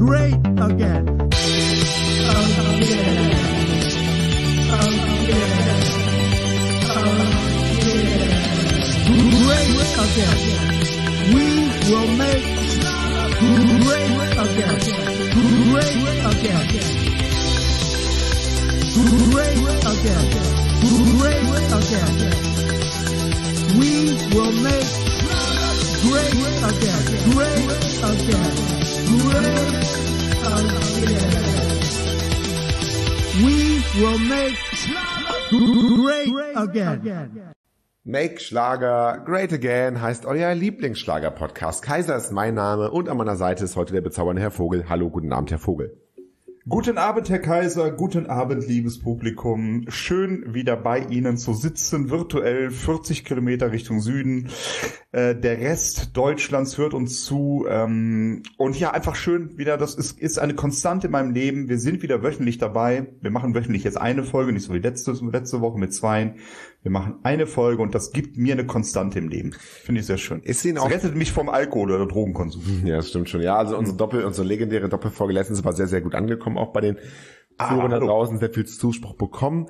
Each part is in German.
great again. Great again. We will make great again. Great again. Great again. Great again. We will make great again. Great again. Great again. We will make great again. Make Schlager Great Again heißt euer Lieblingsschlager-Podcast. Kaiser ist mein Name und an meiner Seite ist heute der bezaubernde Herr Vogel. Hallo, guten Abend, Herr Vogel. Guten Abend, Herr Kaiser. Guten Abend, liebes Publikum. Schön, wieder bei Ihnen zu sitzen, virtuell 40 Kilometer Richtung Süden. Der Rest Deutschlands hört uns zu. Und ja, einfach schön wieder, das ist eine Konstante in meinem Leben. Wir sind wieder wöchentlich dabei. Wir machen wöchentlich jetzt eine Folge, nicht so wie letzte Woche mit 2. Wir machen eine Folge und das gibt mir eine Konstante im Leben. Finde ich sehr schön. Ist Ihnen auch das rettet mich vom Alkohol oder Drogenkonsum. Ja, das stimmt schon. Ja, also unsere legendäre Doppelfolge letztens war sehr, sehr gut angekommen, auch bei den Führern da draußen, sehr viel Zuspruch bekommen.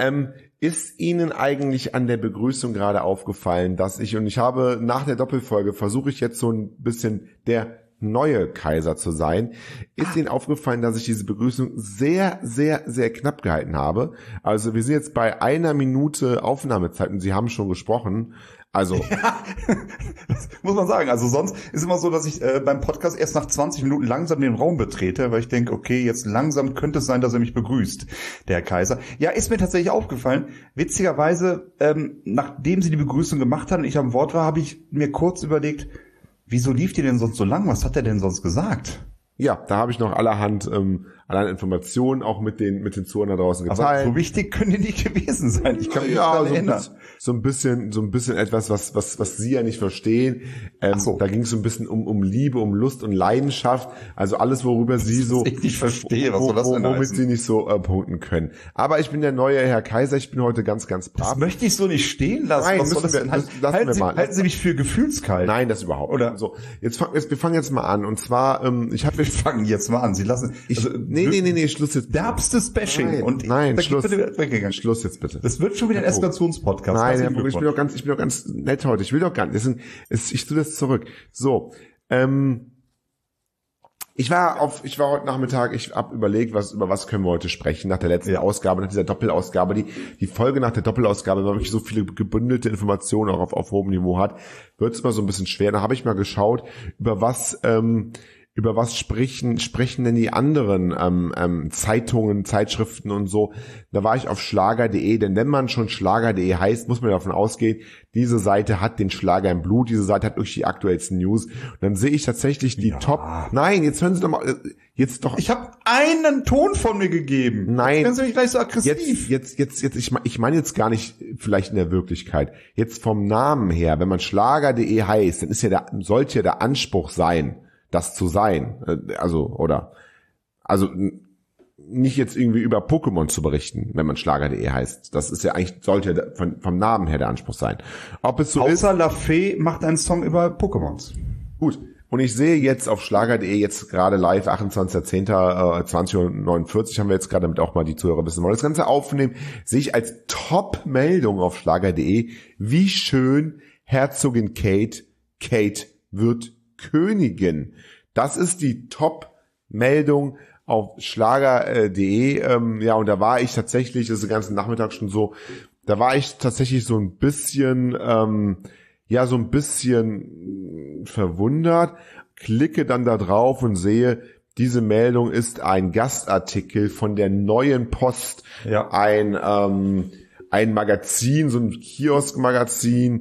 Ist Ihnen eigentlich an der Begrüßung gerade aufgefallen, dass ich habe nach der Doppelfolge, versuche ich jetzt so ein bisschen der neue Kaiser zu sein, ist Ihnen aufgefallen, dass ich diese Begrüßung sehr, sehr, sehr knapp gehalten habe. Also wir sind jetzt bei 1 Minute Aufnahmezeit und Sie haben schon gesprochen. Also ja, das muss man sagen. Also sonst ist immer so, dass ich beim Podcast erst nach 20 Minuten langsam den Raum betrete, weil ich denke, okay, jetzt langsam könnte es sein, dass er mich begrüßt, der Herr Kaiser. Ja, ist mir tatsächlich aufgefallen. Witzigerweise, nachdem Sie die Begrüßung gemacht haben und ich am Wort war, habe ich mir kurz überlegt, wieso lief die denn sonst so lang? Was hat er denn sonst gesagt? Ja, da habe ich noch allerhand Informationen auch mit den Zuhörern da draußen geteilt. Aber so wichtig können die nicht gewesen sein. Ich kann mich nicht daran erinnern. So ein bisschen etwas, was Sie ja nicht verstehen. Da ging es so ein bisschen um Liebe, um Lust und Leidenschaft. Also alles, worüber Sie so ich nicht verstehe, was soll das denn womit Sie nicht so punkten können. Aber ich bin der neue Herr Kaiser. Ich bin heute ganz, ganz brav. Das möchte ich so nicht stehen lassen. Nein, was soll das denn? Halten Sie mich für gefühlskalt? Nein, das überhaupt nicht. Oder so. Wir fangen jetzt mal an. Und zwar, wir fangen jetzt mal an. Sie lassen. Nee, Schluss jetzt. Derbstes Bashing. Nein, Schluss. Schluss jetzt bitte. Das wird schon wieder ein Eskalationspodcast. Nein, Herr Vogel, ich bin doch ganz nett heute. Ich will doch gar nicht. Ich tue das zurück. So, ich war heute Nachmittag, ich habe überlegt, über was können wir heute sprechen nach der letzten Ausgabe, nach dieser Doppelausgabe. Die Folge nach der Doppelausgabe, weil wirklich so viele gebündelte Informationen auch auf hohem Niveau hat, wird es mal so ein bisschen schwer. Da habe ich mal geschaut, über was sprechen denn die anderen Zeitungen, Zeitschriften und so. Da war ich auf schlager.de, denn wenn man schon schlager.de heißt, muss man davon ausgehen, diese Seite hat den Schlager im Blut, diese Seite hat wirklich die aktuellsten News. Und dann sehe ich tatsächlich die Top... Nein, jetzt hören Sie doch mal... Ich habe einen Ton von mir gegeben. Nein. Jetzt sind Sie gleich so aggressiv. Jetzt, ich meine jetzt gar nicht vielleicht in der Wirklichkeit. Jetzt vom Namen her, wenn man schlager.de heißt, dann sollte ja der Anspruch sein, das zu sein, also nicht jetzt irgendwie über Pokémon zu berichten, wenn man Schlager.de heißt. Das ist ja eigentlich, sollte ja vom Namen her der Anspruch sein. Ob es so ist. Außer La Fee macht einen Song über Pokémons. Gut. Und ich sehe jetzt auf schlager.de jetzt gerade live, 28.10., 20.49 haben wir jetzt gerade, damit auch mal die Zuhörer wissen wollen, das Ganze aufnehmen, sehe ich als Top-Meldung auf schlager.de, wie schön Herzogin Kate wird Königin. Das ist die Top-Meldung auf schlager.de. Und da war ich tatsächlich, das ist den ganzen Nachmittag schon so, da war ich tatsächlich so ein bisschen verwundert, klicke dann da drauf und sehe, diese Meldung ist ein Gastartikel von der Neuen Post, ein Magazin, so ein Kiosk-Magazin,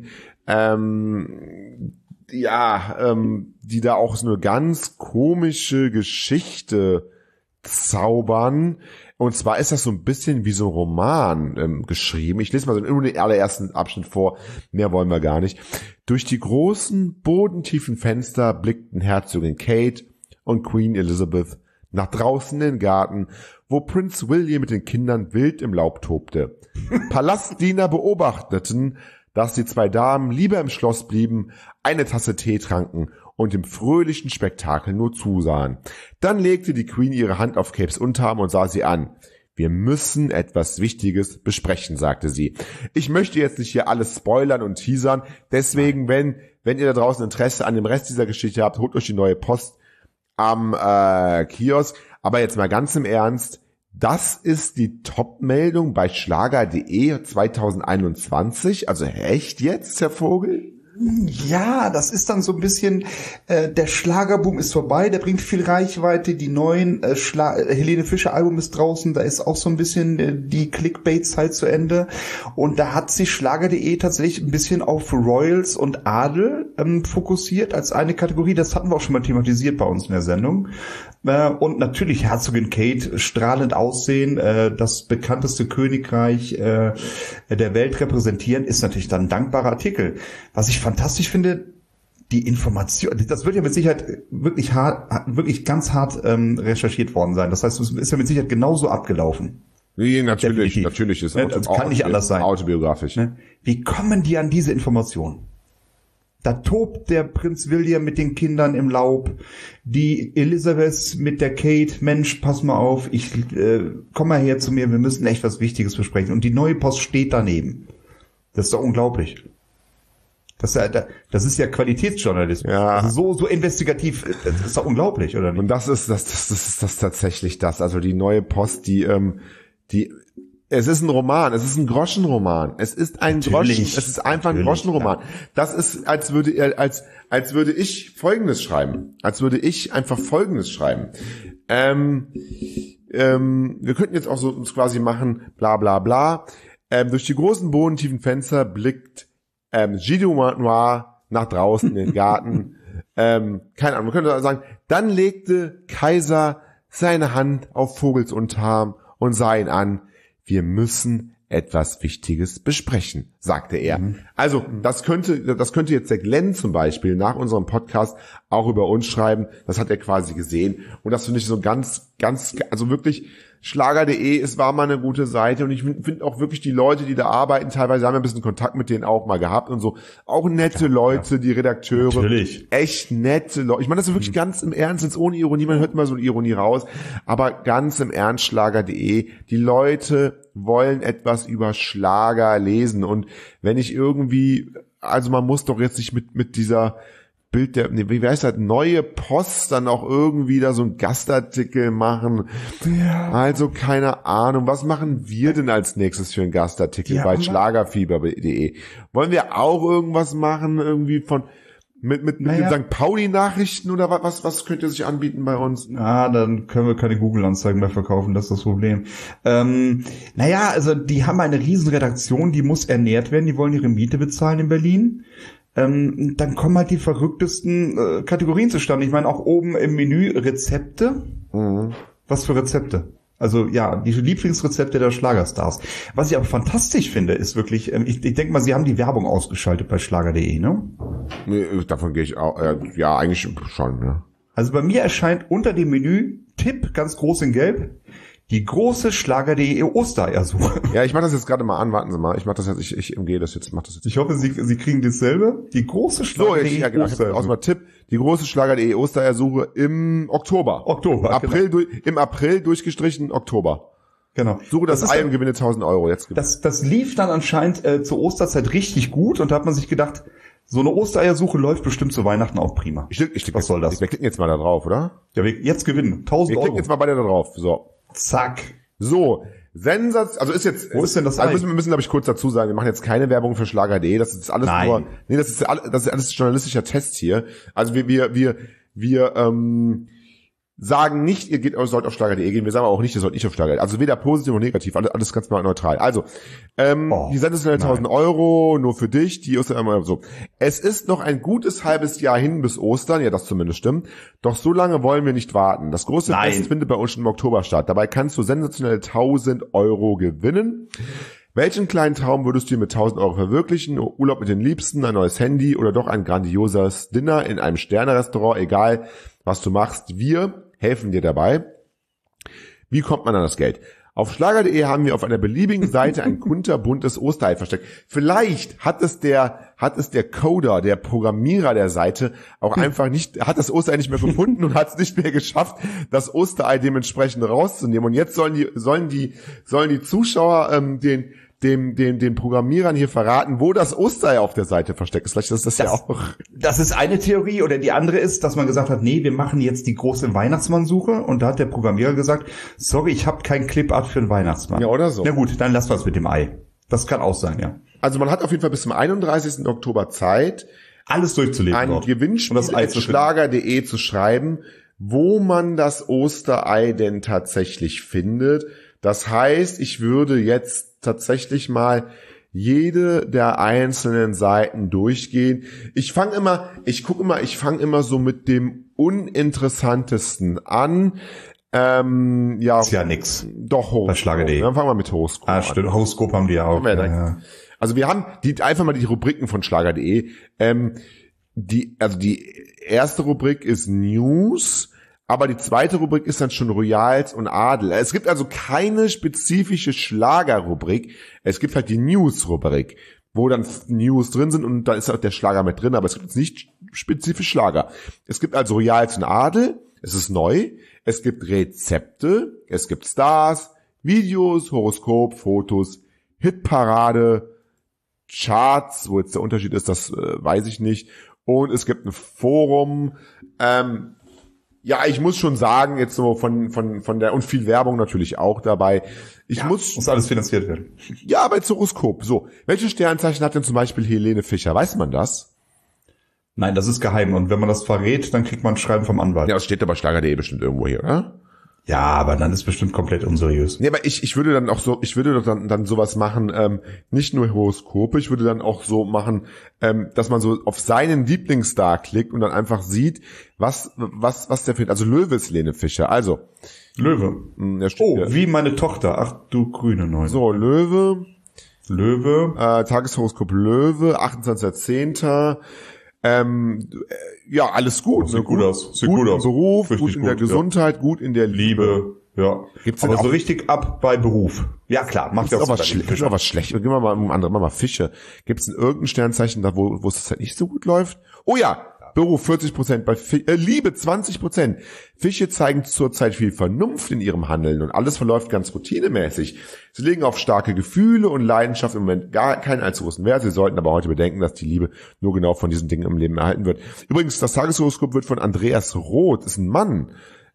die da auch so eine ganz komische Geschichte zaubern. Und zwar ist das so ein bisschen wie so ein Roman geschrieben. Ich lese mal so nur den allerersten Abschnitt vor. Mehr wollen wir gar nicht. Durch die großen, bodentiefen Fenster blickten Herzogin Kate und Queen Elizabeth nach draußen in den Garten, wo Prinz William mit den Kindern wild im Laub tobte. Palastdiener beobachteten, dass die zwei Damen lieber im Schloss blieben, eine Tasse Tee tranken und dem fröhlichen Spektakel nur zusahen. Dann legte die Queen ihre Hand auf Capes Unterarm und sah sie an. Wir müssen etwas Wichtiges besprechen, sagte sie. Ich möchte jetzt nicht hier alles spoilern und teasern, deswegen, wenn ihr da draußen Interesse an dem Rest dieser Geschichte habt, holt euch die neue Post am Kiosk. Aber jetzt mal ganz im Ernst, das ist die Top-Meldung bei Schlager.de 2021. Also echt jetzt, Herr Vogel? Ja, das ist dann so ein bisschen, der Schlagerboom ist vorbei, der bringt viel Reichweite, die neuen Helene Fischer Album ist draußen, da ist auch so ein bisschen die Clickbait-Zeit zu Ende und da hat sich Schlager.de tatsächlich ein bisschen auf Royals und Adel fokussiert als eine Kategorie, das hatten wir auch schon mal thematisiert bei uns in der Sendung. Und natürlich Herzogin Kate, strahlend aussehen, das bekannteste Königreich der Welt repräsentieren, ist natürlich dann ein dankbarer Artikel. Was ich fantastisch finde, die Information, das wird ja mit Sicherheit wirklich ganz hart recherchiert worden sein. Das heißt, es ist ja mit Sicherheit genauso abgelaufen. Nee, natürlich ist das kann nicht anders sein. Autobiografisch. Wie kommen die an diese Informationen? Da tobt der Prinz William mit den Kindern im Laub, die Elizabeth mit der Kate, Mensch, pass mal auf, komm mal her zu mir, wir müssen echt was Wichtiges besprechen. Und die neue Post steht daneben. Das ist doch unglaublich. Das ist ja Qualitätsjournalismus. Ja. Also so investigativ, das ist doch unglaublich, oder nicht? Und das ist tatsächlich das. Also die neue Post, es ist ein Roman, es ist ein Groschenroman. Es ist ein Groschen, es ist einfach ein Groschenroman. Ja. Das ist, als würde ich Folgendes schreiben. Als würde ich einfach Folgendes schreiben. Wir könnten jetzt auch so uns quasi machen, bla bla bla. Durch die großen bodentiefen Fenster blickt Gilles du Noir nach draußen in den Garten. Keine Ahnung, man könnte sagen, dann legte Kaiser seine Hand auf Vogels Unterarm und sah ihn an. Wir müssen etwas Wichtiges besprechen, sagte er. Also, das könnte jetzt der Glenn zum Beispiel nach unserem Podcast auch über uns schreiben. Das hat er quasi gesehen. Und das finde ich so ganz, also wirklich, Schlager.de, es war mal eine gute Seite und ich finde auch wirklich die Leute, die da arbeiten, teilweise haben wir ein bisschen Kontakt mit denen auch mal gehabt und so. Auch nette Leute, die Redakteure. Natürlich. Echt nette Leute. Ich meine, das ist wirklich ganz im Ernst, jetzt ohne Ironie, man hört immer so eine Ironie raus, aber ganz im Ernst, Schlager.de, die Leute wollen etwas über Schlager lesen und wenn ich irgendwie, also man muss doch jetzt nicht mit dieser wie heißt das, neue Post dann auch irgendwie da so ein Gastartikel machen. Ja. Also keine Ahnung, was machen wir denn als nächstes für einen Gastartikel bei Schlagerfieber.de? Wollen wir auch irgendwas machen, irgendwie mit den St. Pauli-Nachrichten oder was könnt ihr sich anbieten bei uns? Dann können wir keine Google-Anzeigen mehr verkaufen, das ist das Problem. Also die haben eine riesen Redaktion, die muss ernährt werden, die wollen ihre Miete bezahlen in Berlin. Dann kommen halt die verrücktesten Kategorien zustande. Ich meine, auch oben im Menü Rezepte. Mhm. Was für Rezepte? Also ja, die Lieblingsrezepte der Schlagerstars. Was ich aber fantastisch finde, ist wirklich, ich denke mal, sie haben die Werbung ausgeschaltet bei Schlager.de, ne? Nee, davon gehe ich auch, ja, eigentlich schon, ne? Also bei mir erscheint unter dem Menü Tipp, ganz groß in Gelb, die große Schlager.de Ostereiersuche. Ja, ich mache das jetzt gerade mal an, warten Sie mal. Ich mache das jetzt, ich umgehe das jetzt, mach das jetzt. Ich hoffe, Sie kriegen dasselbe. Die große Schlager.de Ostereiersuche. Aus mal Tipp, die große Schlager.de Ostereiersuche im Oktober. Im April durchgestrichen Oktober. Genau. Suche das Ei und gewinne 1.000 Euro. Jetzt das lief dann anscheinend zur Osterzeit richtig gut und da hat man sich gedacht, so eine Ostereiersuche läuft bestimmt zu Weihnachten auch prima. Was soll das? Wir klicken jetzt mal da drauf, oder? Ja, jetzt gewinnen. 1.000 Euro. Wir klicken jetzt mal beide da drauf. So. Zack. So, also ist jetzt. Wo ist denn das Ei? Also wir müssen, glaube ich, kurz dazu sagen, wir machen jetzt keine Werbung für Schlager.de. Das ist alles nur. Nee, das ist alles journalistischer Test hier. Also wir sagen nicht, sollt auf Schlager.de gehen. Wir sagen aber auch nicht, ihr sollt nicht auf Schlager.de. Also weder positiv noch negativ. Alles ganz mal neutral. Also, die sensationelle 1.000 Euro nur für dich. Die ist immer so. Es ist noch ein gutes halbes Jahr hin bis Ostern. Ja, das zumindest stimmt. Doch so lange wollen wir nicht warten. Das große Fest findet bei uns schon im Oktober statt. Dabei kannst du sensationelle 1.000 Euro gewinnen. Welchen kleinen Traum würdest du dir mit 1.000 Euro verwirklichen? Urlaub mit den Liebsten, ein neues Handy oder doch ein grandioses Dinner in einem Sterne-Restaurant? Egal, was du machst. Wir helfen dir dabei. Wie kommt man an das Geld? Auf Schlager.de haben wir auf einer beliebigen Seite ein kunterbuntes Osterei versteckt. Vielleicht hat es der Coder, der Programmierer der Seite auch einfach nicht, hat das Osterei nicht mehr gefunden und hat es nicht mehr geschafft, das Osterei dementsprechend rauszunehmen. Und jetzt sollen die Zuschauer den Programmierern hier verraten, wo das Osterei auf der Seite versteckt ist. Vielleicht ist das ja auch. Das ist eine Theorie, oder die andere ist, dass man gesagt hat, nee, wir machen jetzt die große Weihnachtsmannsuche, und da hat der Programmierer gesagt, sorry, ich habe kein Clipart für den Weihnachtsmann. Ja, oder so. Na gut, dann lassen wir es mit dem Ei. Das kann auch sein, ja. Also man hat auf jeden Fall bis zum 31. Oktober Zeit, alles durchzuleben ein dort. Gewinnspiel auf Schlager.de zu schreiben, wo man das Osterei denn tatsächlich findet. Das heißt, ich würde jetzt tatsächlich mal jede der einzelnen Seiten durchgehen. Ich fange immer so mit dem uninteressantesten an. Ist ja nix. Doch, Horoskop. Bei Schlager.de. Dann fangen wir mit Horoskop an. Stimmt. Horoskop haben die ja auch. Ja. Also wir haben einfach mal die Rubriken von Schlager.de. Die erste Rubrik ist News. Aber die zweite Rubrik ist dann schon Royals und Adel. Es gibt also keine spezifische Schlagerrubrik. Es gibt halt die News-Rubrik, wo dann News drin sind und da ist auch der Schlager mit drin, aber es gibt jetzt nicht spezifisch Schlager. Es gibt also Royals und Adel, es ist neu. Es gibt Rezepte, es gibt Stars, Videos, Horoskop, Fotos, Hitparade, Charts, wo jetzt der Unterschied ist, das weiß ich nicht. Und es gibt ein Forum, ja, ich muss schon sagen, jetzt so von der, und viel Werbung natürlich auch dabei. Muss alles finanziert werden. Ja, aber jetzt Horoskop. So, welche Sternzeichen hat denn zum Beispiel Helene Fischer? Weiß man das? Nein, das ist geheim. Und wenn man das verrät, dann kriegt man ein Schreiben vom Anwalt. Ja, das steht aber Schlager.de bestimmt irgendwo hier, oder? Ja, aber dann ist bestimmt komplett unseriös. Nee, aber ich würde dann auch so, ich würde doch dann sowas machen, nicht nur Horoskope, ich würde dann auch so machen, dass man so auf seinen Lieblingsstar klickt und dann einfach sieht, was der findet. Also Löwe ist Helene Fischer. Also Löwe. Wie meine Tochter. Ach du grüne Neune. So, Löwe. Tageshoroskop Löwe, 28.10. Ja, alles gut. Sieht gut aus. Sieht gut aus. Beruf, gut in der Gesundheit, gut in der Liebe. Ja. Gibt's aber denn so richtig ab bei Beruf. Ja klar, macht ja auch was schlecht. Gibt's auch was schlecht. Gehen wir mal um andere, mal Fische. Gibt's denn irgendein Sternzeichen da, wo es halt nicht so gut läuft? Oh ja, Beruf 40%, bei Liebe 20%. Fische zeigen zurzeit viel Vernunft in ihrem Handeln und alles verläuft ganz routinemäßig. Sie legen auf starke Gefühle und Leidenschaft im Moment gar keinen allzu großen Wert. Sie sollten aber heute bedenken, dass die Liebe nur genau von diesen Dingen im Leben erhalten wird. Übrigens, das Tageshoroskop wird von Andreas Roth, ist ein Mann,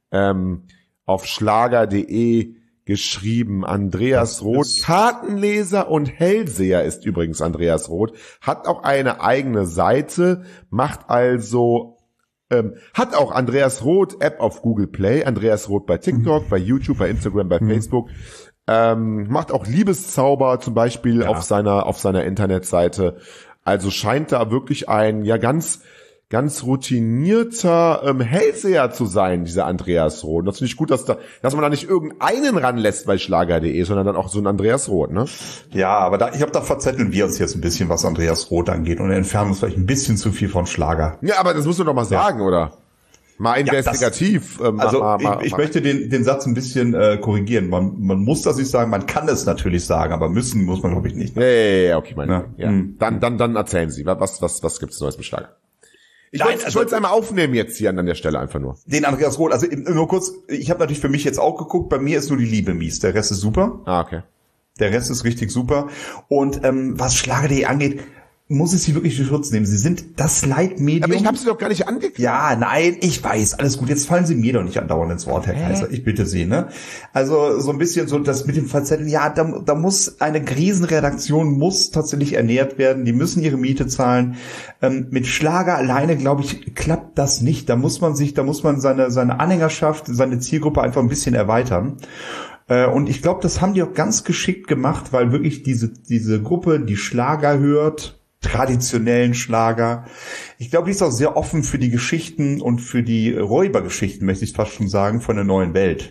auf Schlager.de geschrieben. Andreas Roth, Kartenleser und Hellseher ist übrigens Andreas Roth, hat auch eine eigene Seite, macht also, hat auch Andreas Roth App auf Google Play, Andreas Roth bei TikTok, bei YouTube, bei Instagram, bei Facebook, macht auch Liebeszauber zum Beispiel auf seiner Internetseite. Also scheint da wirklich ein, ja, ganz routinierter Hellseher zu sein, dieser Andreas Roth. Das finde ich gut, dass man da nicht irgendeinen ranlässt bei Schlager.de, sondern dann auch so ein Andreas Roth, ne? Ja, aber ich habe da verzetteln wir uns jetzt ein bisschen, was Andreas Roth angeht, und entfernen uns vielleicht ein bisschen zu viel von Schlager. Ja, aber das musst du doch mal sagen, oder? Mal investigativ. Ich möchte den Satz ein bisschen korrigieren. Man muss das nicht sagen, man kann es natürlich sagen, aber müssen muss man, glaube ich, nicht. Ja, okay, Dann erzählen Sie, was gibt's Neues mit Schlager? Ich wollte es einmal aufnehmen jetzt hier an der Stelle einfach nur. Den Andreas Roth, also nur kurz, ich habe natürlich für mich jetzt auch geguckt, bei mir ist nur die Liebe mies, der Rest ist super. Ah, okay. Der Rest ist richtig super. Und was Schlager.de angeht, muss ich sie wirklich in Schutz nehmen. Sie sind das Leitmedium. Aber ich habe sie doch gar nicht angeklickt. Ja, nein, ich weiß, alles gut. Jetzt fallen Sie mir doch nicht andauernd ins Wort, Herr Kaiser. Ich bitte Sie, ne? Also so ein bisschen so das mit dem Verzetteln. Ja, da muss eine Krisenredaktion muss tatsächlich ernährt werden. Die müssen ihre Miete zahlen. Mit Schlager alleine, glaube ich, klappt das nicht. Da muss man seine Anhängerschaft, seine Zielgruppe einfach ein bisschen erweitern. Und ich glaube, das haben die auch ganz geschickt gemacht, weil wirklich diese Gruppe, die Schlager hört, traditionellen Schlager. Ich glaube, die ist auch sehr offen für die Geschichten und für die Räubergeschichten, möchte ich fast schon sagen, von der neuen Welt.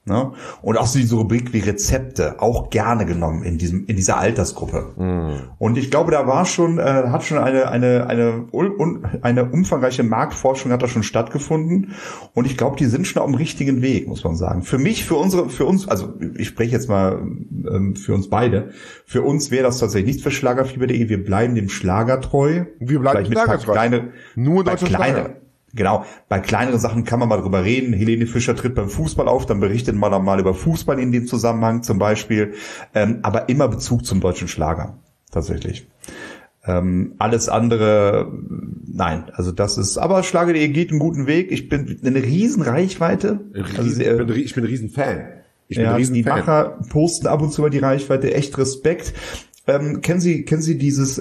Ne? Und auch so diese Rubrik wie Rezepte auch gerne genommen in dieser Altersgruppe. Und ich glaube, da war schon, hat schon eine umfangreiche Marktforschung hat da schon stattgefunden. Und ich glaube, die sind schon auf dem richtigen Weg, muss man sagen. Für uns, also ich spreche jetzt mal für uns beide. Für uns wäre das tatsächlich nichts für Schlagerfieber.de. Wir bleiben dem Schlager treu. Wir bleiben Schlagertreu. Nur deutsche Schlager. Genau, bei kleineren Sachen kann man mal drüber reden. Helene Fischer tritt beim Fußball auf, dann berichtet man dann mal über Fußball in dem Zusammenhang zum Beispiel. Aber immer Bezug zum deutschen Schlager, tatsächlich. Alles andere, nein, also das ist, aber Schlager.de geht einen guten Weg. Ich bin eine riesen Reichweite. Ich bin ein Riesenfan. Die Macher posten ab und zu mal die Reichweite, echt Respekt. Kennen Sie diese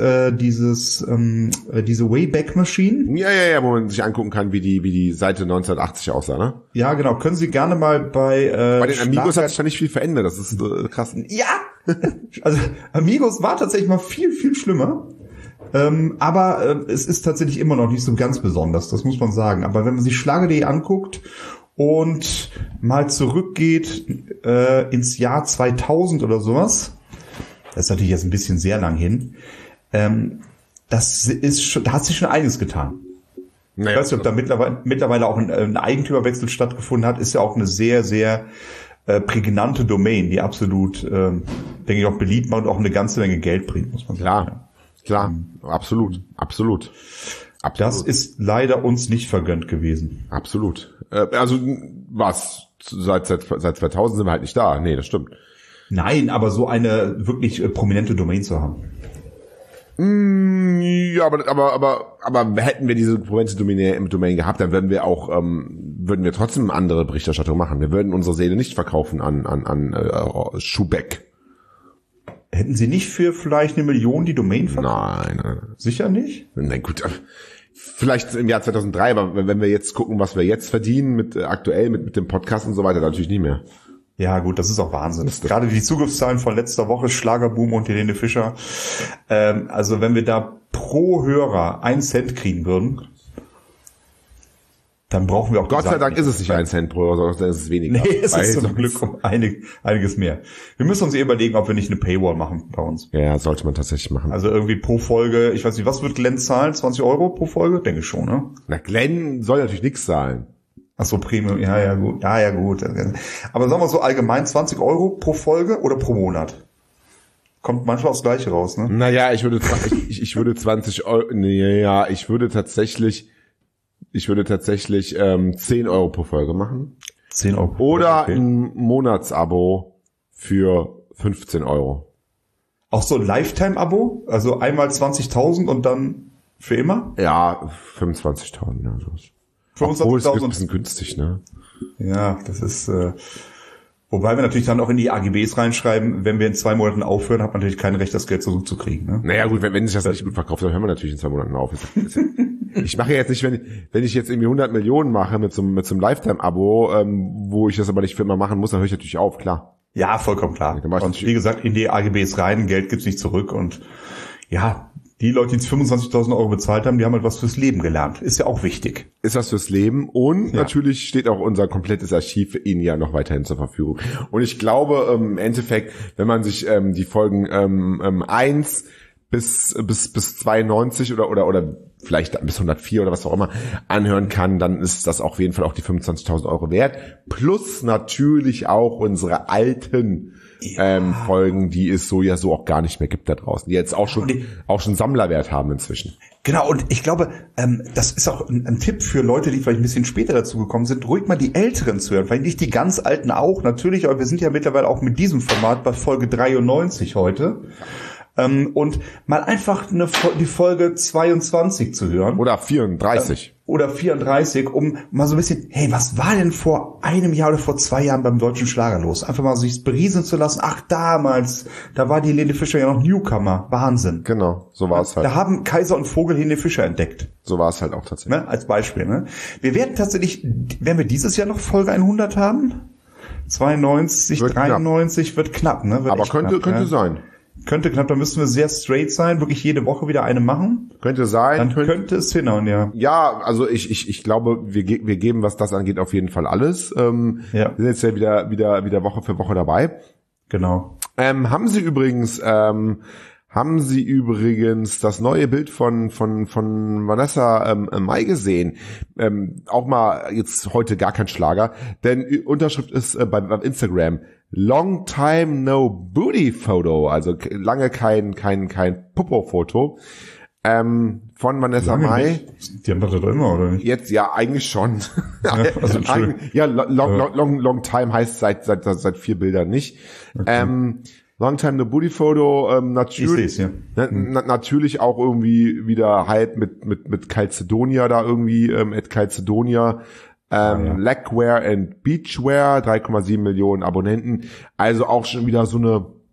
Wayback Machine? Ja, wo man sich angucken kann, wie die Seite 1980 aussah, ne? Ja, genau. Können Sie gerne mal bei den Amigos hat sich da nicht viel verändert. Das ist krass. Ja, also Amigos war tatsächlich mal viel, viel schlimmer. Aber es ist tatsächlich immer noch nicht so ganz besonders, das muss man sagen. Aber wenn man sich Schlager.de anguckt und mal zurückgeht ins Jahr 2000 oder sowas, das ist natürlich jetzt ein bisschen sehr lang hin, da hat sich schon einiges getan. Naja, ich weiß nicht, ob da mittlerweile auch ein Eigentümerwechsel stattgefunden hat, ist ja auch eine sehr, sehr prägnante Domain, die absolut, denke ich, auch beliebt macht und auch eine ganze Menge Geld bringt, muss man sagen. Klar, absolut. Das ist leider uns nicht vergönnt gewesen. Absolut. Also was? Seit 2000 sind wir halt nicht da. Nee, das stimmt. Nein, aber so eine wirklich prominente Domain zu haben. Ja, aber hätten wir diese prominente Domain gehabt, dann würden wir trotzdem andere Berichterstattung machen. Wir würden unsere Seele nicht verkaufen an Schubeck. Hätten Sie nicht für vielleicht 1 Million die Domain verkauft? Nein. Sicher nicht? Nein, gut. Vielleicht im Jahr 2003, aber wenn wir jetzt gucken, was wir jetzt verdienen aktuell mit dem Podcast und so weiter, dann natürlich nicht mehr. Ja gut, das ist auch Wahnsinn. Gerade die Zugriffszahlen von letzter Woche, Schlagerboom und Helene Fischer. Also wenn wir da pro Hörer 1 Cent kriegen würden, dann brauchen wir auch... Gott sei Dank ist es nicht 1 Cent pro Hörer, sondern ist es weniger. Nee, es ist zum Glück einiges mehr. Wir müssen uns überlegen, ob wir nicht eine Paywall machen bei uns. Ja, sollte man tatsächlich machen. Also irgendwie pro Folge, ich weiß nicht, was wird Glenn zahlen? 20 Euro pro Folge? Denke ich schon, ne? Na, Glenn soll natürlich nichts zahlen. Ach so, Premium, ja, gut. Aber sagen wir so allgemein 20 Euro pro Folge oder pro Monat? Kommt manchmal aufs Gleiche raus, ne? Naja, ich würde 20 Euro, ich würde tatsächlich 10 Euro pro Folge machen. 10 Euro pro Folge. Oder okay. ein Monatsabo für 15 Euro. Auch so ein Lifetime-Abo? Also einmal 20.000 und dann für immer? Ja, 25.000, ja, sowas. 25.000. Obwohl, es ist ein bisschen günstig, ne? Ja, das ist, wobei wir natürlich dann auch in die AGBs reinschreiben, wenn wir in 2 Monaten aufhören, hat man natürlich kein Recht, das Geld zurückzukriegen, ne? Naja, gut, wenn sich das nicht gut verkauft, dann hören wir natürlich in 2 Monaten auf. Ich mache ja jetzt nicht, wenn ich jetzt irgendwie 100 Millionen mache mit so einem Lifetime-Abo, wo ich das aber nicht für immer machen muss, dann höre ich natürlich auf, klar. Ja, vollkommen klar. Und wie gesagt, in die AGBs rein, Geld gibt's nicht zurück und ja, die Leute, die 25.000 Euro bezahlt haben, die haben halt was fürs Leben gelernt. Ist ja auch wichtig. Ist was fürs Leben und natürlich steht auch unser komplettes Archiv Ihnen ja noch weiterhin zur Verfügung. Und ich glaube, im Endeffekt, wenn man sich die Folgen 1 bis 92 oder vielleicht bis 104 oder was auch immer anhören kann, dann ist das auf jeden Fall auch die 25.000 Euro wert. Plus natürlich auch unsere alten Folgen, die es so auch gar nicht mehr gibt da draußen, die jetzt auch schon Sammlerwert haben inzwischen. Genau, und ich glaube, das ist auch ein Tipp für Leute, die vielleicht ein bisschen später dazu gekommen sind, ruhig mal die Älteren zu hören, vielleicht nicht die ganz Alten auch, natürlich, aber wir sind ja mittlerweile auch mit diesem Format bei Folge 93 heute. Und mal einfach die Folge 22 zu hören. Oder 34. Oder 34, um mal so ein bisschen, hey, was war denn vor einem Jahr oder vor 2 Jahren beim deutschen Schlager los? Einfach mal sich berieseln zu lassen. Ach, damals, da war die Helene Fischer ja noch Newcomer. Wahnsinn. Genau, so war es halt. Da haben Kaiser und Vogel Helene Fischer entdeckt. So war es halt auch tatsächlich. Ne? Als Beispiel. Ne? Wir werden tatsächlich, werden wir dieses Jahr noch Folge 100 haben? 92, wird 93 knapp. Wird knapp, ne? Aber könnte sein. Könnte knapp, da müssten wir sehr straight sein, wirklich jede Woche wieder eine machen. Könnte sein. Dann könnte es hinhauen, ja. Ja, also ich glaube, wir geben, was das angeht, auf jeden Fall alles. Wir sind jetzt ja wieder Woche für Woche dabei. Genau. Haben Sie übrigens das neue Bild von Vanessa Mai gesehen? Auch mal jetzt heute gar kein Schlager, denn Unterschrift ist bei Instagram: Long time no booty photo, also lange kein Popo-Foto von Vanessa Mai. Die haben das doch immer, oder nicht? Jetzt ja eigentlich schon. Also ja, long time heißt seit 4 Bildern nicht. Okay. Long time no booty photo, natürlich, ja. Natürlich auch irgendwie wieder Hype mit Calcedonia da irgendwie, at Calcedonia, Legwear and Beachwear, 3,7 Millionen Abonnenten, also auch schon wieder so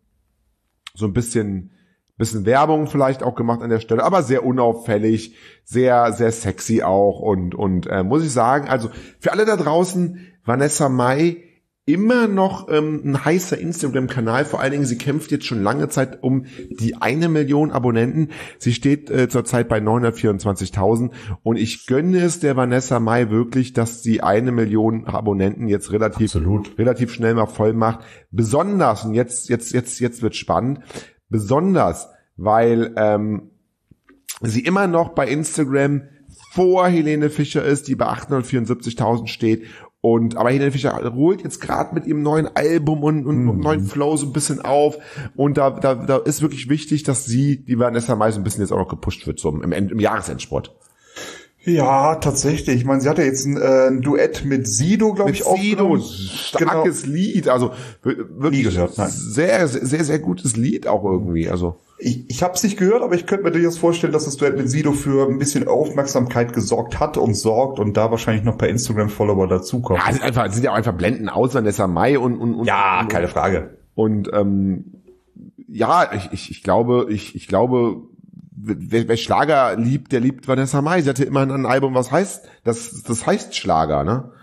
ein bisschen Werbung vielleicht auch gemacht an der Stelle, aber sehr unauffällig, sehr, sehr sexy auch und muss ich sagen, also für alle da draußen, Vanessa Mai, immer noch ein heißer Instagram-Kanal, vor allen Dingen, sie kämpft jetzt schon lange Zeit um die 1 Million Abonnenten. Sie steht zurzeit bei 924.000 und ich gönne es der Vanessa Mai wirklich, dass sie 1 Million Abonnenten jetzt relativ schnell mal voll macht. Besonders, und jetzt wird spannend, besonders, weil sie immer noch bei Instagram vor Helene Fischer ist, die bei 874.000 steht. Aber Helene Fischer holt jetzt gerade mit ihrem neuen Album und neuen Flow so ein bisschen auf. Und da ist wirklich wichtig, dass die Vanessa Mai so ein bisschen jetzt auch noch gepusht wird, so im Jahresendsport. Ja, tatsächlich. Ich meine, sie hat ja jetzt ein Duett mit Sido, glaube ich, auch. Sido, starkes Lied, also wirklich gehört, sehr, sehr, sehr gutes Lied auch irgendwie, also. Ich habe es nicht gehört, aber ich könnte mir durchaus vorstellen, dass das Duett mit Sido für ein bisschen Aufmerksamkeit gesorgt hat und sorgt und da wahrscheinlich noch ein paar Instagram-Follower dazukommen. Ja, sind ja auch einfach blenden aus, Vanessa Mai und ja, keine Frage. Und ja, ich glaube, wer Schlager liebt, der liebt Vanessa Mai. Sie hatte immerhin ein Album, das heißt Schlager, ne?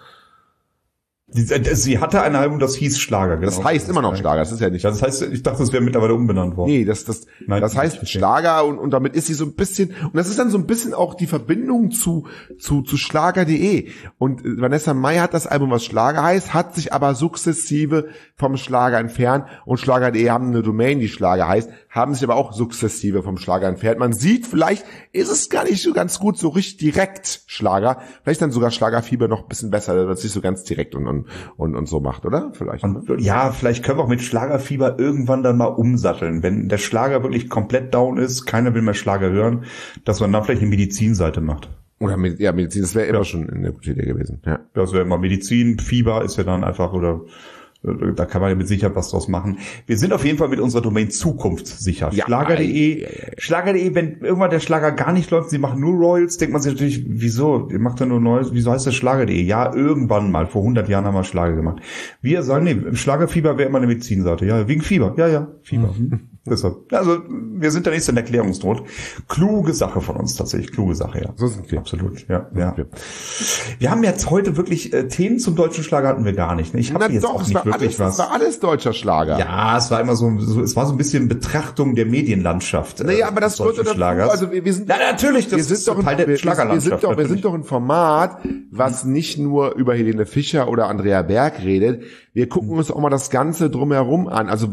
Sie hatte ein Album, das hieß Schlager, genau. Das heißt immer noch Schlager, das ist ja nicht. Das heißt, ich dachte, das wäre mittlerweile umbenannt worden. Nee, das heißt Schlager und damit ist sie so ein bisschen, und das ist dann so ein bisschen auch die Verbindung zu Schlager.de. Und Vanessa Mai hat das Album, was Schlager heißt, hat sich aber sukzessive vom Schlager entfernt und Schlager.de haben eine Domain, die Schlager heißt, haben sich aber auch sukzessive vom Schlager entfernt. Man sieht, vielleicht ist es gar nicht so ganz gut, so richtig direkt Schlager. Vielleicht dann sogar Schlagerfieber noch ein bisschen besser, dass es sich so ganz direkt und so macht, oder? Vielleicht. Ja, vielleicht können wir auch mit Schlagerfieber irgendwann dann mal umsatteln. Wenn der Schlager wirklich komplett down ist, keiner will mehr Schlager hören, dass man dann vielleicht eine Medizinseite macht. Oder Medizin, das wäre immer schon eine gute Idee gewesen. Ja. Das wäre immer Medizin, Fieber ist ja dann einfach, oder da kann man ja mit Sicherheit was draus machen. Wir sind auf jeden Fall mit unserer Domain zukunftssicher. Ja, Schlager.de, wenn irgendwann der Schlager gar nicht läuft, sie machen nur Royals, denkt man sich natürlich, wieso? Ihr macht ja nur Neues, wieso heißt das Schlager.de? Ja, irgendwann mal, vor 100 Jahren haben wir Schlager gemacht. Wir sagen, nee, Schlagerfieber wäre immer eine Medizinseite. Ja, wegen Fieber. Ja, Fieber. Deshalb. Also, wir sind da nicht so in Erklärungsnot. Kluge Sache von uns tatsächlich, kluge Sache, ja. So sind wir. Absolut, ja. Wir haben jetzt heute wirklich, Themen zum deutschen Schlager hatten wir gar nicht. Ne? Ich habe jetzt auch nicht wirklich was. Es war alles deutscher Schlager. Ja, es war immer so, es war so ein bisschen Betrachtung der Medienlandschaft. Naja, aber das gehört dazu. Also wir sind, natürlich, das ist doch Teil der Schlagerlandschaft. Wir sind doch ein Format, was nicht nur über Helene Fischer oder Andrea Berg redet. Wir gucken uns auch mal das Ganze drumherum an. Also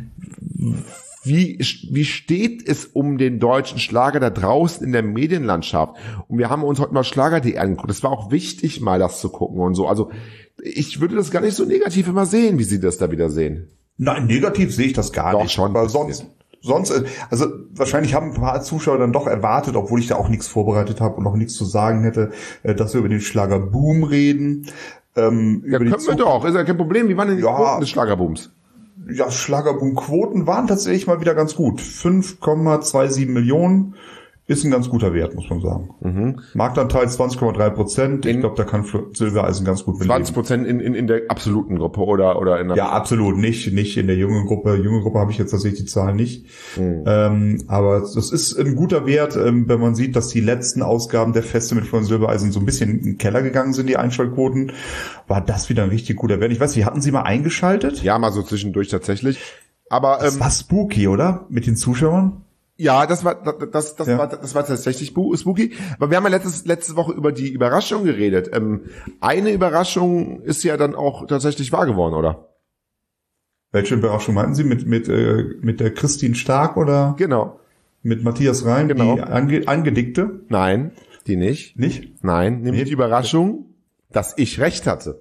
wie steht es um den deutschen Schlager da draußen in der Medienlandschaft? Und wir haben uns heute mal Schlager.de angeguckt. Es war auch wichtig, mal das zu gucken und so. Also ich würde das gar nicht so negativ immer sehen, wie Sie das da wieder sehen. Nein, negativ sehe ich das gar nicht. Doch schon. Weil sonst, also wahrscheinlich haben ein paar Zuschauer dann doch erwartet, obwohl ich da auch nichts vorbereitet habe und noch nichts zu sagen hätte, dass wir über den Schlagerboom reden. Ja, können wir doch. Ist ja kein Problem. Wie waren denn die Quoten des Schlagerbooms? Ja, Schlagerboom-Quoten waren tatsächlich mal wieder ganz gut. 5,27 Millionen ist ein ganz guter Wert, muss man sagen. Marktanteil 20,3%. Ich glaube, da kann Silbereisen ganz gut belegen. 20% in der absoluten Gruppe oder in der... Ja, absolut. Nicht in der jungen Gruppe. Junge Gruppe habe ich jetzt tatsächlich die Zahlen nicht. Aber das ist ein guter Wert, wenn man sieht, dass die letzten Ausgaben der Feste mit Florian Silbereisen so ein bisschen in den Keller gegangen sind, die Einschaltquoten. War das wieder ein richtig guter Wert. Ich weiß nicht, hatten Sie mal eingeschaltet? Ja, mal so zwischendurch tatsächlich. Aber Das war spooky, oder? Mit den Zuschauern? ja, das war tatsächlich spooky. Aber wir haben ja letzte Woche über die Überraschung geredet. Eine Überraschung ist ja dann auch tatsächlich wahr geworden, oder? Welche Überraschung meinten Sie? Mit der Christine Stark oder Genau. mit Matthias Rein, Genau. die Angedickte? Nein, die nicht. Nicht? Nein, nämlich Nee. die Überraschung, dass ich recht hatte.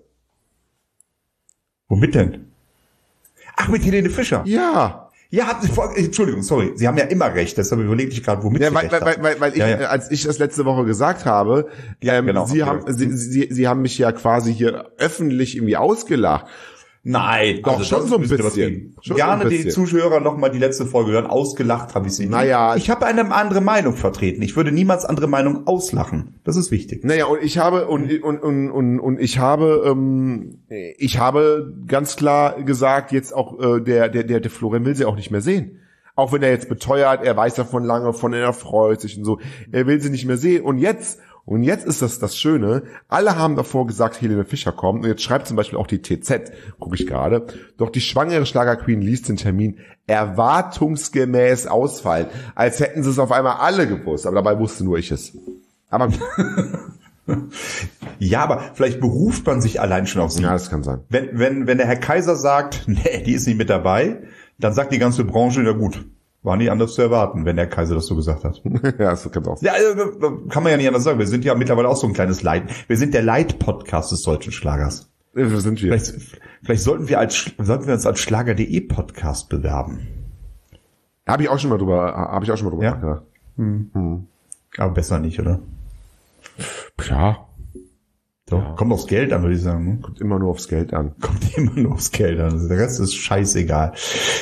Womit denn? Ach, mit Helene Fischer. Ja. Ja, Entschuldigung, sorry. Sie haben ja immer recht, deshalb überlege ich gerade, womit Ja, Sie weil recht haben. ich, Ja. als ich das letzte Woche gesagt habe, Ja, genau. Sie haben mich ja quasi hier öffentlich irgendwie ausgelacht. Nein, Doch, schon das so ein müsste bisschen. geben. Schon Gerne so ein die bisschen. Zuschauer noch mal die letzte Folge hören. Ausgelacht habe ich sie nicht. Naja. Ich habe eine andere Meinung vertreten. Ich würde niemals andere Meinung auslachen. Das ist wichtig. Naja, und ich habe ich habe ganz klar gesagt, jetzt auch der Florian will sie auch nicht mehr sehen. Auch wenn er jetzt beteuert, er weiß davon lange, er freut sich und so, er will sie nicht mehr sehen. Und jetzt ist das Schöne, alle haben davor gesagt, Helene Fischer kommt. Und jetzt schreibt zum Beispiel auch die TZ, gucke ich gerade, doch die schwangere Schlagerqueen ließ den Termin erwartungsgemäß ausfallen. Als hätten sie es auf einmal alle gewusst, aber dabei wusste nur ich es. Aber Ja, aber vielleicht beruft man sich allein schon auf sie. ja, das kann sein. Wenn der Herr Kaiser sagt, nee, die ist nicht mit dabei, dann sagt die ganze Branche, ja gut, war nicht anders zu erwarten, wenn der Kaiser das so gesagt hat. Ja, das kann auch sein. Ja, kann man ja nicht anders sagen. Wir sind ja mittlerweile auch so ein kleines Leid. Wir sind der Leid-Podcast des deutschen Schlagers. Ja, wo sind wir? Vielleicht sollten wir uns als Schlager.de Podcast bewerben. Habe ich auch schon mal drüber Ja? nachgedacht. Aber besser nicht, oder? Ja, So, kommt aufs Geld an, würde ich sagen. Ne? kommt immer nur aufs Geld an. Kommt immer nur aufs Geld an. Der Rest ist scheißegal.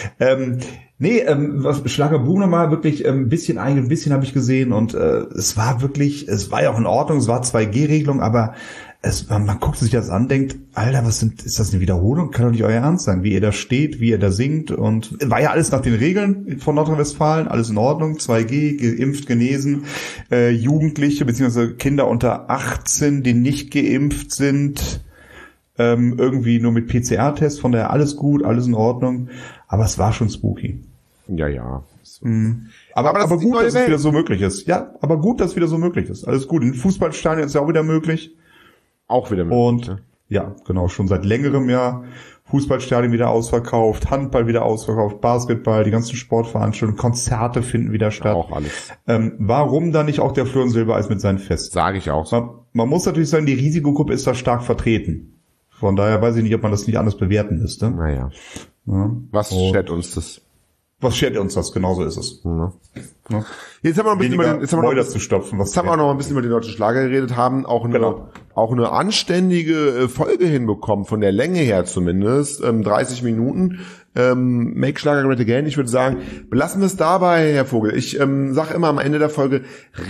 Was Schlagerboom nochmal wirklich ein bisschen habe ich gesehen und es war ja auch in Ordnung, es war 2G-Regelung, aber man guckt sich das an, denkt, Alter, ist das eine Wiederholung? Kann doch nicht euer Ernst sein, wie ihr da steht, wie ihr da singt und war ja alles nach den Regeln von Nordrhein-Westfalen, alles in Ordnung, 2G, geimpft, genesen, Jugendliche bzw. Kinder unter 18, die nicht geimpft sind, irgendwie nur mit PCR-Test, von daher alles gut, alles in Ordnung, aber es war schon spooky. Ja. Aber das ist die gut, neue dass es Welt. wieder so möglich ist. Ja, aber gut, dass es wieder so möglich ist. Alles gut. In Fußballstadien ist ja auch wieder möglich. Auch wieder mit. Und ja, genau, schon seit längerem Jahr. Fußballstadien wieder ausverkauft, Handball wieder ausverkauft, Basketball, die ganzen Sportveranstaltungen, Konzerte finden wieder statt. Auch alles. Warum dann nicht auch der Florian Silbereis mit seinen Festen? Sage ich auch so. Man muss natürlich sagen, die Risikogruppe ist da stark vertreten. Von daher weiß ich nicht, ob man das nicht anders bewerten müsste. Naja. Ja. Was Und schert uns das? was schert uns das? Genauso ist es. Ja. Ja. Jetzt haben wir noch ein bisschen Weniger jetzt haben wir Mäuler noch, zu stopfen. jetzt haben wir auch noch ein bisschen über den deutschen Schlager geredet, haben auch eine anständige Folge hinbekommen, von der Länge her zumindest, 30 Minuten. Make Schlager Great Again. Ich würde sagen, belassen wir es dabei, Herr Vogel. Ich sage immer am Ende der Folge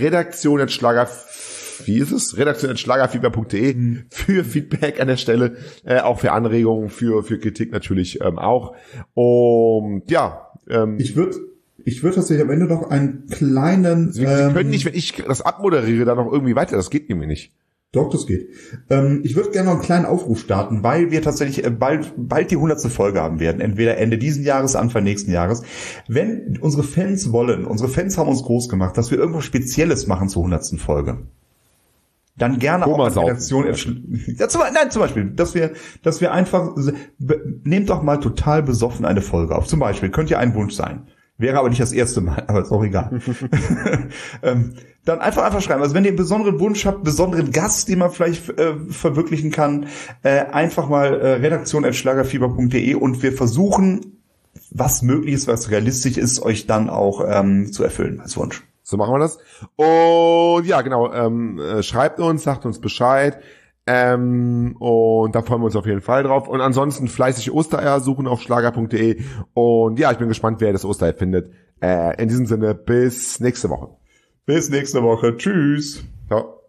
redaktion@schlagerfieber.de für Feedback an der Stelle, auch für Anregungen, für Kritik natürlich auch. Und ja, Ich würde tatsächlich am Ende noch einen kleinen... Sie können nicht, wenn ich das abmoderiere, dann noch irgendwie weiter. Das geht nämlich nicht. Doch, das geht. Ich würde gerne noch einen kleinen Aufruf starten, weil wir tatsächlich bald die 100. Folge haben werden. Entweder Ende diesen Jahres, Anfang nächsten Jahres. Wenn unsere Fans wollen, unsere Fans haben uns groß gemacht, dass wir irgendwas Spezielles machen zur 100. Folge. Dann gerne auch als Redaktion. Ja, zum Beispiel, dass wir einfach, nehmt doch mal total besoffen eine Folge auf. Zum Beispiel, könnte ja ein Wunsch sein. Wäre aber nicht das erste Mal, aber ist auch egal. Dann einfach schreiben. Also wenn ihr einen besonderen Wunsch habt, besonderen Gast, den man vielleicht verwirklichen kann, einfach mal redaktion@schlagerfieber.de und wir versuchen, was möglich ist, was realistisch ist, euch dann auch zu erfüllen als Wunsch. So machen wir das. Und ja, genau, schreibt uns, sagt uns Bescheid. Und da freuen wir uns auf jeden Fall drauf. Und ansonsten fleißig Ostereier suchen auf schlager.de. Und ja, ich bin gespannt, wer das Osterei findet. In diesem Sinne, bis nächste Woche. Bis nächste Woche. Tschüss. Ciao.